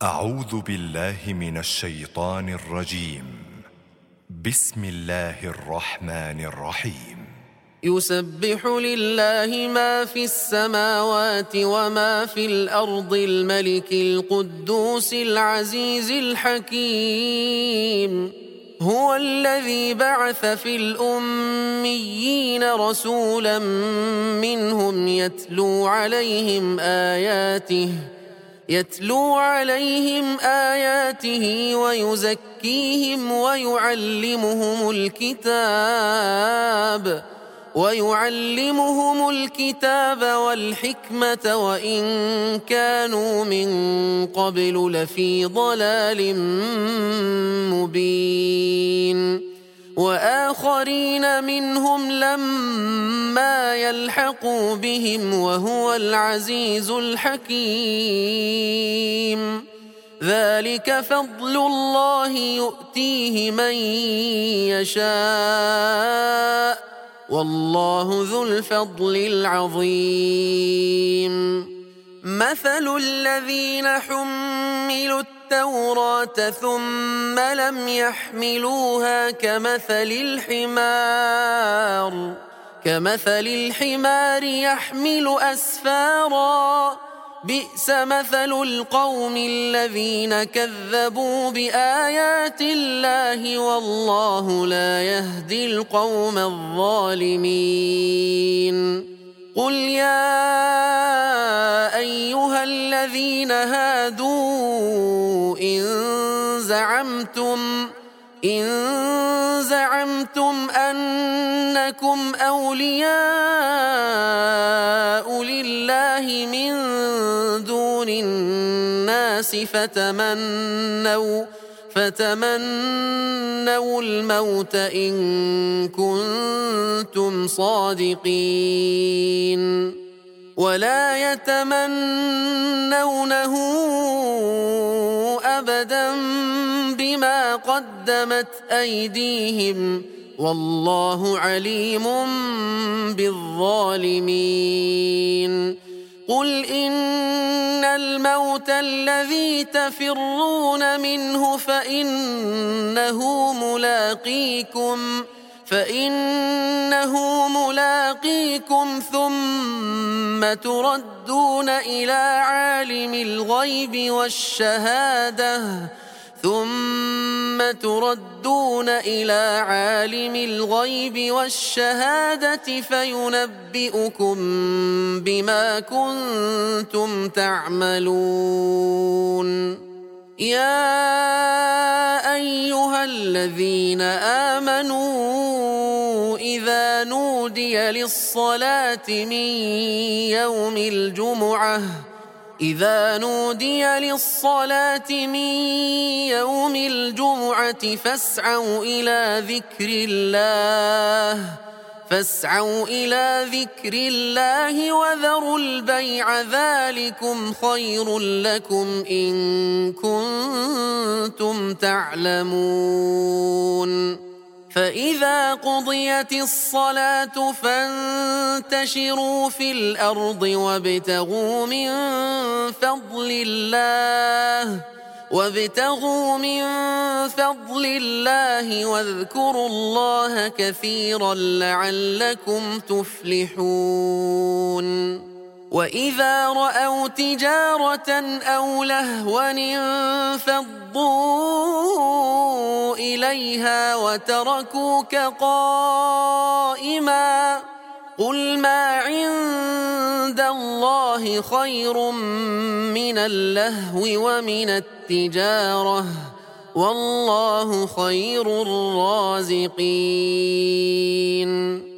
أعوذ بالله من الشيطان الرجيم. بسم الله الرحمن الرحيم. يسبح لله ما في السماوات وما في الأرض الملك القدوس العزيز الحكيم. هو الذي بعث في الأميين رسولا منهم يتلو عليهم آياته ويزكيهم ويعلمهم الكتاب والحكمة وإن كانوا من قبل لفي ضلال مبين. وآخرين منهم لما يلحقوا بهم وهو العزيز الحكيم. ذلك فضل الله يؤتيه من يشاء والله ذو الفضل العظيم. مثل الذين حملوا التوراة ثم لم يحملوها كمثل الحمار يحمل أسفارا. بئس مثل القوم الذين كذبوا بآيات الله والله لا يهدي القوم الظالمين. قل يا أيها الذين هادوا إن زعمتم أنكم أولياء لله من دون الناس فتمنوا الموت إن كنتم صادقين ولا يتمنونه أبدا بما قدمت أيديهم والله عليم بالظالمين. قل إن الموت الذي تفرون منه فإنه ملاقيكم ثم تردون إلى عالم الغيب والشهادة فينبئكم بما كنتم تعملون. يا أيها الذين آمنوا إذا نودي للصلاة من يوم الجمعة فاسعوا إلى ذكر الله وذروا البيع ذلكم خير لكم إن كنتم تعلمون. فإذا قضيت الصلاة فانتشروا في الأرض وابتغوا من فضل الله واذكروا الله كثيرا لعلكم تفلحون. وإذا رأوا تجارة أو لهوا انفضوا إليها وتركوك قائما. قل ما عند الله خير من اللهو ومن التجارة والله خير الرازقين.